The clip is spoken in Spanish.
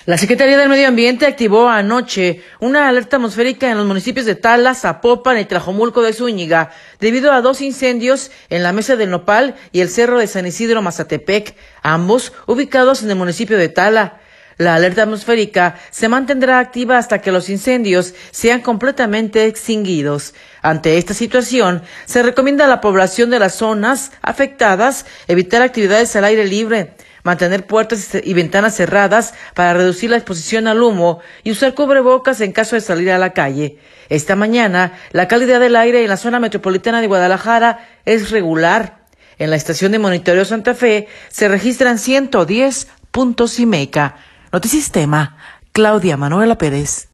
La Secretaría del Medio Ambiente activó anoche una alerta atmosférica en los municipios de Tala, Zapopan y Tlajomulco de Zúñiga, debido a 2 incendios en la Mesa del Nopal y el Cerro de San Isidro Mazatepec, ambos ubicados en el municipio de Tala. La alerta atmosférica se mantendrá activa hasta que los incendios sean completamente extinguidos. Ante esta situación, se recomienda a la población de las zonas afectadas evitar actividades al aire libre, mantener puertas y ventanas cerradas para reducir la exposición al humo y usar cubrebocas en caso de salir a la calle. Esta mañana, la calidad del aire en la zona metropolitana de Guadalajara es regular. En la estación de monitoreo Santa Fe se registran 110 puntos IMECA. Notisistema, Claudia Manuela Pérez.